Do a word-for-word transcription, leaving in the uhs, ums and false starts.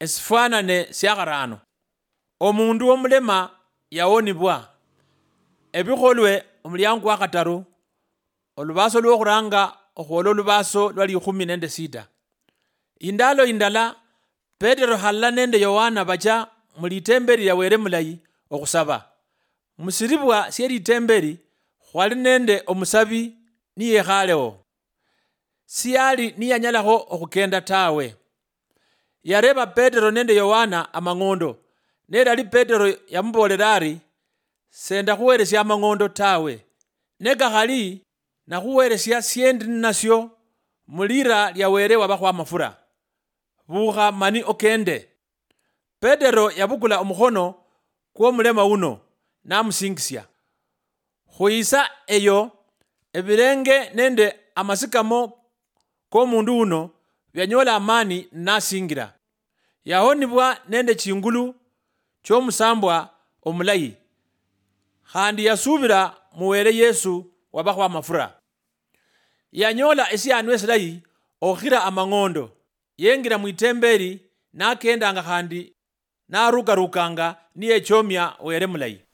Esifanane syakarano. Omundu omulema yawonibwa. Ebikholwe omulyango wa kataru. Olubaso lwokhuranga okhuola olubaso lwali ikhumi nende sita. Indalo indala Petero halala nende Yohana bacha mulitemberi ya were mulayi okhusaba. Musiribwa sye litemberi khwali nende omusabi niyekhalewo. Siyali niyanyalakho okhukenda tawe. Yareba Petero nende Yohana amang'ondo. Nedali Petero yamubolera ari senda khuweresya amang'ondo tawe. Nekakhali nakhuweresya syendi nasyo mulira lya were wabakho amafura. Bukha mani okende. Petero yabukula omukhono kw'omulema uno namusingisya. Khuyisa eyo ebirenge nende amasikamo k'omundu uno byanyola amani nasingira. Yahonibwa nende chingulu ch'omusambwa omulayi. Khandi yasubira muwere Yesu wabakho amafura. Yanyola esyanwe silayi okhira amang'ondo. Yengira mwitemberi nakendanga khandi narukarukanga niye chomya were mulayi.